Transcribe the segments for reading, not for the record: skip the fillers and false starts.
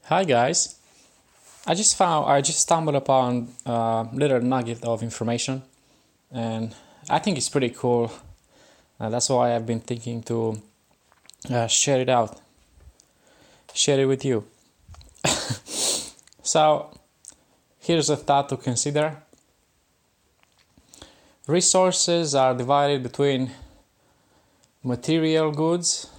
Hi guys. I just stumbled upon a little nugget of information, and I think it's pretty cool. That's why I've been thinking to share it out, share it with you. So here's a thought to consider. Resources are divided between material goods,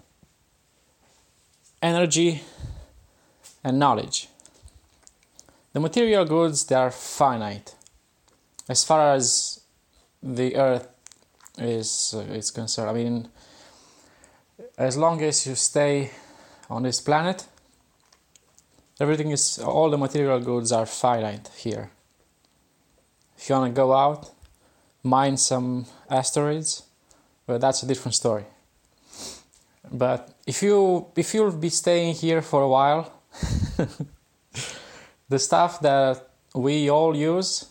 energy, and knowledge. The material goods, they are finite as far as the earth is concerned. I mean, as long as you stay on this planet, all the material goods are finite here. If you want to go out, mine some asteroids, well, that's a different story. But if you'll be staying here for a while, the stuff that we all use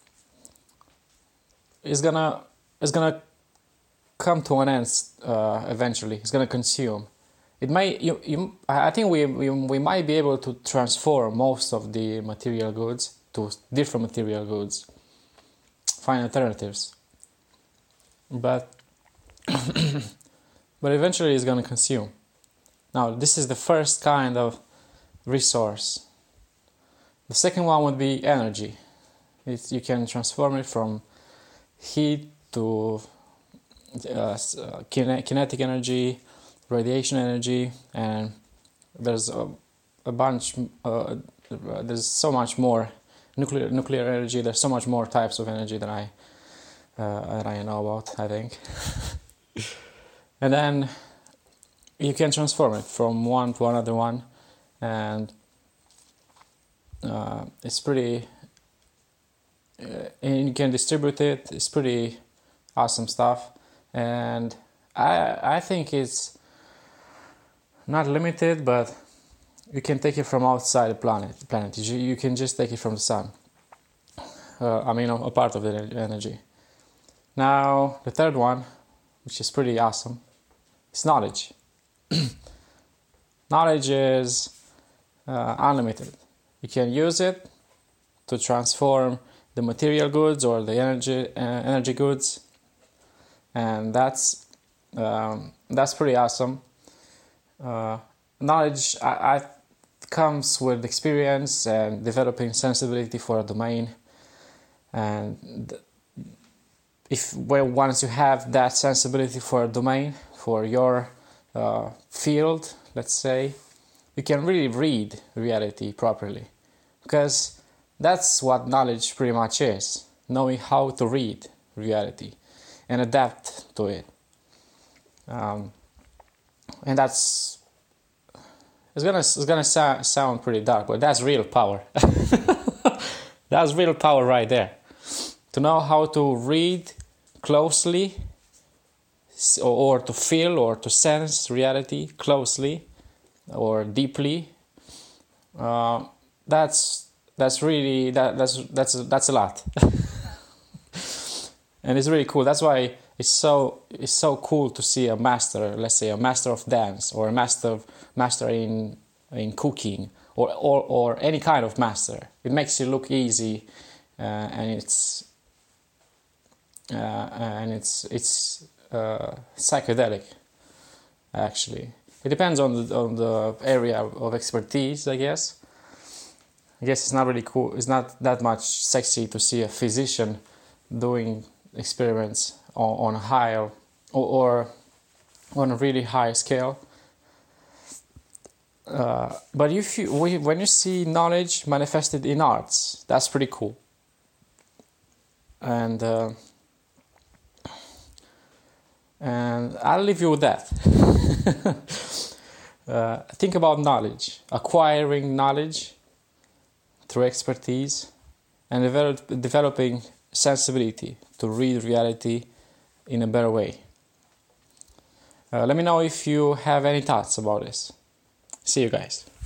is gonna come to an end eventually. It's gonna consume. It may I think we might be able to transform most of the material goods to different material goods, find alternatives, but but eventually it's gonna consume. Now this is the first kind of resource. The second one would be energy. You can transform it from heat to kinetic energy, radiation energy, and there's a bunch. There's so much more nuclear energy. There's so much more types of energy that I know about, I think. And then you can transform it from one to another one, and it's pretty. And you can distribute it. It's pretty awesome stuff, and I think it's not limited, but you can take it from outside the planet. You can just take it from the sun. A part of the energy. Now the third one, which is pretty awesome, is knowledge. Knowledge is unlimited. You can use it to transform the material goods or the energy goods, and that's pretty awesome. Knowledge I comes with experience and developing sensibility for a domain, and once you have that sensibility for a domain, for your field, let's say, you can really read reality properly, because that's what knowledge pretty much is: knowing how to read reality and adapt to it. And it's gonna sound pretty dark, but that's real power. That's real power right there. To know how to read closely, or to feel or to sense reality closely or deeply. That's a lot. And it's really cool. That's why it's so cool to see a master, let's say a master of dance, or a master in cooking, or any kind of master. It makes it look easy, and it's psychedelic. Actually, it depends on the area of expertise, I guess. I guess it's not really cool. It's not that much sexy to see a physician doing experiments on a high or on a really high scale. But when you see knowledge manifested in arts, that's pretty cool. And I'll leave you with that. Think about knowledge, acquiring knowledge through expertise, and developing sensibility to read reality in a better way. Let me know if you have any thoughts about this. See you guys.